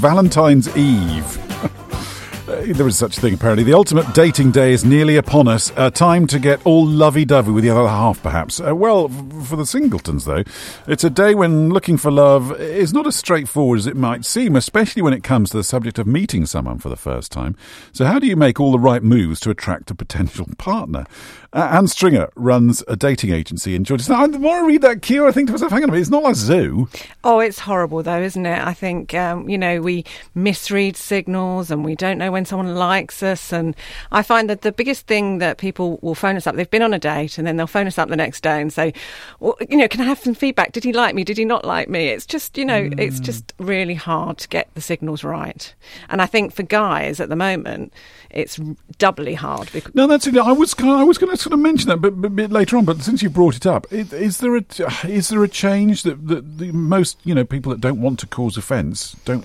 Valentine's Eve. There is such a thing, apparently. The ultimate dating day is nearly upon us. Time to get all lovey-dovey with the other half, perhaps. Well, for the singletons, though, it's a day when looking for love is not as straightforward as it might seem, especially when it comes to the subject of meeting someone for the first time. So how do you make all the right moves to attract a potential partner? Anne Stringer runs a dating agency in Georgia. Now, the more I read that queue, I think to myself, hang on a minute, it's not like zoo. Oh, it's horrible, though, isn't it? I think, we misread signals and we don't know when someone likes us. And I find that the biggest thing that people will phone us up, they've been on a date and then they'll phone us up the next day and say, well, can I have some feedback? Did he like me? Did he not like me? It's just, it's just really hard to get the signals right. And I think for guys at the moment, it's doubly hard. No, that's it. I was going to sort of mention that a bit later on, but since you brought it up, is there a change that the most people that don't want to cause offence don't?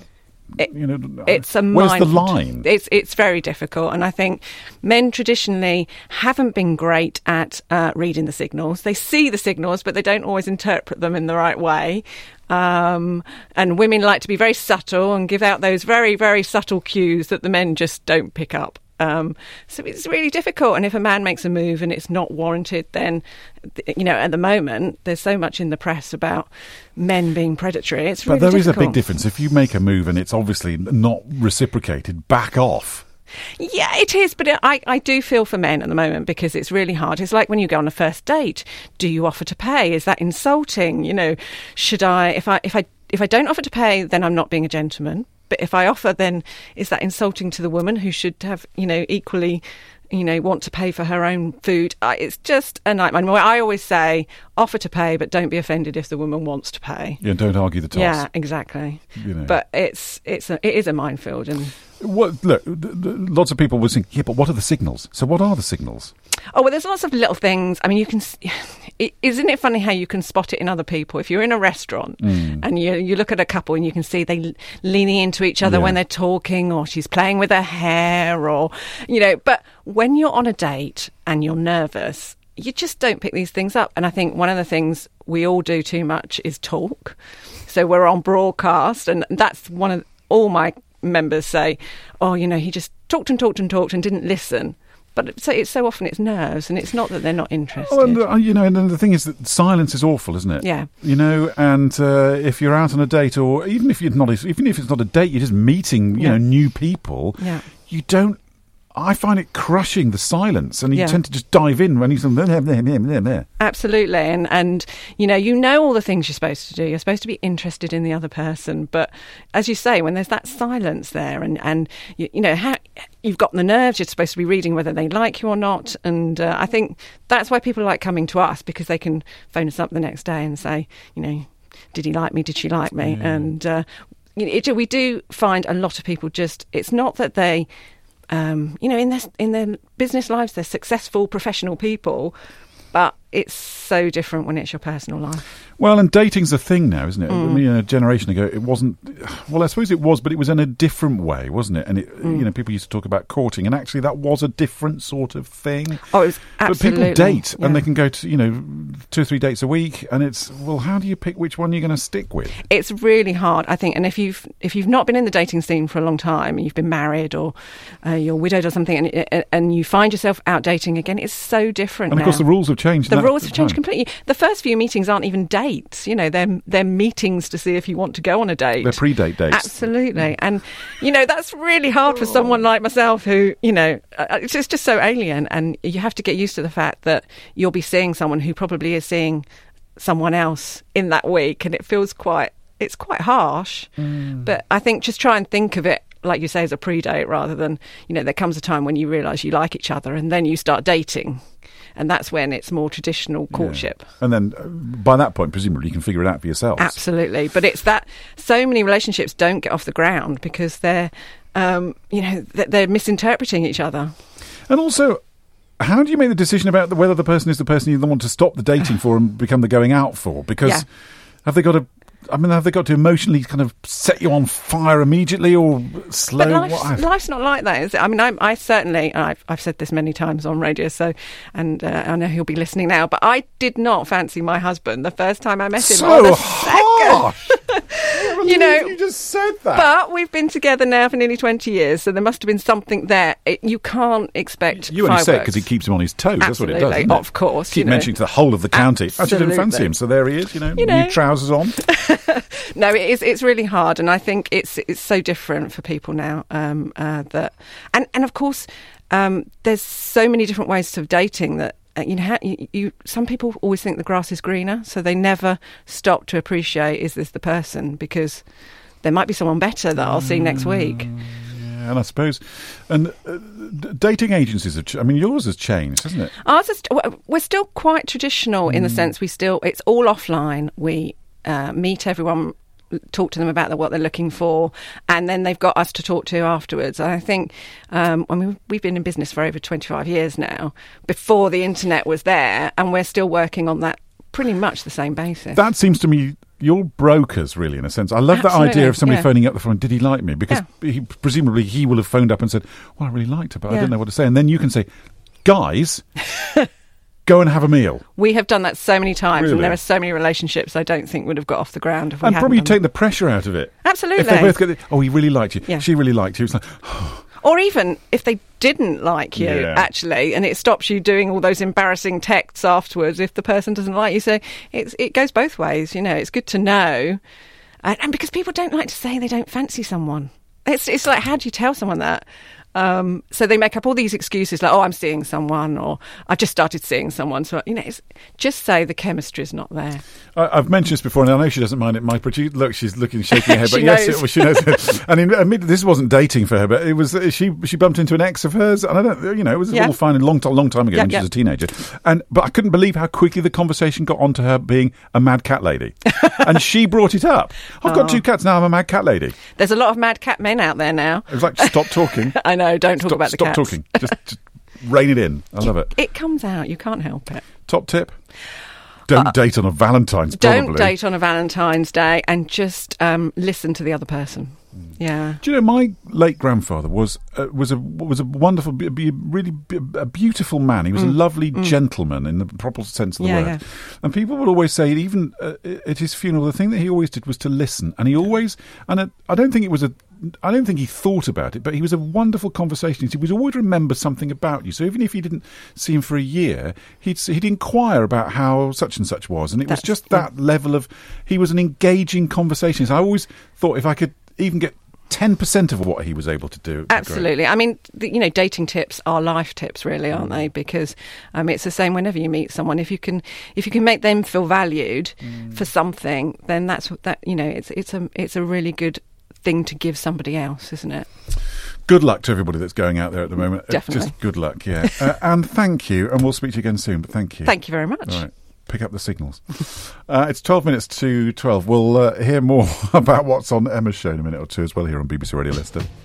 It's a where's the line? It's very difficult, and I think men traditionally haven't been great at reading the signals. They see the signals, but they don't always interpret them in the right way. And women like to be very subtle and give out those very, very subtle cues that the men just don't pick up. So it's really difficult. And if a man makes a move and it's not warranted, then, at the moment, there's so much in the press about men being predatory. It's really difficult. But there is a big difference. If you make a move and it's obviously not reciprocated, back off. Yeah, it is. But I do feel for men at the moment because it's really hard. It's like when you go on a first date. Do you offer to pay? Is that insulting? Should I, if I don't offer to pay, then I'm not being a gentleman. But if I offer, then is that insulting to the woman who should have, equally, want to pay for her own food? It's just a nightmare. I always say, offer to pay, but don't be offended if the woman wants to pay. Yeah, don't argue the toss. Yeah, exactly. But it is a minefield. And look, lots of people will think, yeah, but what are the signals? So what are the signals? Oh, well, there's lots of little things. I mean, isn't it funny how you can spot it in other people? If you're in a restaurant and you look at a couple and you can see they leaning into each other when they're talking, or she's playing with her hair, or, but when you're on a date and you're nervous, you just don't pick these things up. And I think one of the things we all do too much is talk. So we're on broadcast, and that's one of all my members say, oh, he just talked and talked and talked and didn't listen. But it's so often it's nerves, and it's not that they're not interested. Oh, and the thing is that silence is awful, isn't it? Yeah. And if you're out on a date, or even if it's not a date, you're just meeting, new people. Yeah. You don't. I find it crushing, the silence, and you tend to just dive in when he's there. Absolutely, and you know all the things you're supposed to do. You're supposed to be interested in the other person, but as you say, when there's that silence there, and how you've got the nerves, you're supposed to be reading whether they like you or not, and I think that's why people like coming to us, because they can phone us up the next day and say, did he like me? Did she like me? Yeah. And we do find a lot of people it's not that they. In their business lives, they're successful, professional people, but it's so different when it's your personal life. Well, and dating's a thing now, isn't it? I mean, a generation ago, it wasn't. Well, I suppose it was, but it was in a different way, wasn't it? And people used to talk about courting, and actually, that was a different sort of thing. Oh, it was absolutely. But people date, and they can go to 2 or 3 dates a week, and it's how do you pick which one you're going to stick with? It's really hard, I think. And if you've not been in the dating scene for a long time, and you've been married or you're widowed or something, and you find yourself out dating again, it's so different. And of course, the rules have changed. The rules have changed completely. The first few meetings aren't even dates. They're meetings to see if you want to go on a date. They're pre-date dates. Absolutely. And, that's really hard for someone like myself who, it's just so alien. And you have to get used to the fact that you'll be seeing someone who probably is seeing someone else in that week. And it feels quite harsh. But I think just try and think of it, like you say, as a pre-date rather than, there comes a time when you realise you like each other and then you start dating. And that's when it's more traditional courtship. Yeah. And then by that point, presumably, you can figure it out for yourselves. Absolutely. But it's that so many relationships don't get off the ground because they're misinterpreting each other. And also, how do you make the decision about whether the person is the person you want to stop the dating for and become the going out for? Because have they got to emotionally kind of set you on fire immediately or slow? But life's not like that, is it? I mean, I certainly, I've said this many times on radio, and I know he'll be listening now, but I did not fancy my husband the first time I met him. So harsh! You know, you just said that. But we've been together now for nearly 20 years, so there must have been something there. You can't expect You only fireworks. say it because he keeps him on his toes. That's what it does, isn't it? Of course. Keep mentioning to the whole of the county. Actually, didn't fancy Absolutely. him, so there he is, new trousers on. No, it's really hard, and I think it's so different for people now. That and of course, there's so many different ways of dating that. Some people always think the grass is greener, so they never stop to appreciate, is this the person? Because there might be someone better that I'll see next week. Yeah, and I suppose, dating agencies have. Yours has changed, hasn't it? Ours is. We're still quite traditional in the sense it's all offline. We meet everyone, talk to them about what they're looking for, and then they've got us to talk to afterwards. And I think, we've been in business for over 25 years now, before the internet was there, and we're still working on that pretty much the same basis. That seems to me, you're brokers, really, in a sense. I love that idea of somebody phoning up the phone, did he like me? Because presumably he will have phoned up and said, well, I really liked her, but I didn't know what to say. And then you can say, guys... Go and have a meal. We have done that so many times, really? And there are so many relationships I don't think would have got off the ground if we hadn't. And probably done take the pressure out of it. Absolutely. If they both get he really liked you. Yeah. She really liked you. It's like, or even if they didn't like you, actually, and it stops you doing all those embarrassing texts afterwards if the person doesn't like you. So it goes both ways, It's good to know. And because people don't like to say they don't fancy someone. It's like, how do you tell someone that? So they make up all these excuses like, I'm seeing someone, or I just started seeing someone. So, it's just say the chemistry is not there. I've mentioned this before, and I know she doesn't mind it, Mike, but she's shaking her head. But knows. She knows. And this wasn't dating for her, but it was, she bumped into an ex of hers, and I don't, it was all fine a long time ago when she was a teenager. But I couldn't believe how quickly the conversation got onto her being a mad cat lady. And she brought it up. I've got 2 cats, now I'm a mad cat lady. There's a lot of mad cat men out there now. It was like, stop talking. I know, don't talk about the cats. Stop talking. Just rein it in. I love it. It comes out. You can't help it. Top tip? Don't date on a Valentine's, probably. Don't date on a Valentine's Day, and just listen to the other person. Yeah. Do you know, my late grandfather was a wonderful, really beautiful man. He was a lovely gentleman in the proper sense of the word. Yeah. And people would always say, even at his funeral, the thing that he always did was to listen. And he always, I don't think he thought about it, but he was a wonderful conversationalist. He would always remember something about you. So even if you didn't see him for a year, he'd inquire about how such and such was. And it was just that level of, he was an engaging conversationalist. I always thought if I could even get 10% of what he was able to do. Absolutely. I mean, dating tips are life tips, really, aren't they? Because it's the same whenever you meet someone. If you can make them feel valued for something, then it's a really good thing to give somebody else, isn't it? Good luck to everybody that's going out there at the moment. Definitely. Just good luck, yeah. And thank you, and we'll speak to you again soon, but thank you. Thank you very much. All right. Pick up the signals. It's 12 minutes to 12. We'll hear more about what's on Emma's show in a minute or two as well here on BBC Radio Leicester.